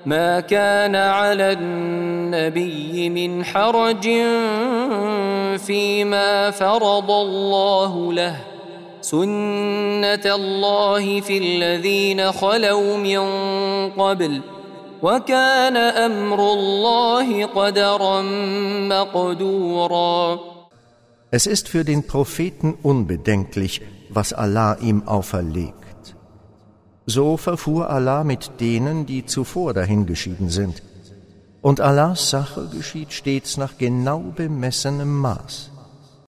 ما كان على النبي من حرج فيما فرض الله له سنة الله في الذين خلوا من قبل وكان أمر الله قدرا مقدورا. Es ist für den Propheten unbedenklich, was Allah ihm auferlegt. So verfuhr Allah mit denen, die zuvor dahingeschieden sind. Und Allahs Sache geschieht stets nach genau bemessenem Maß.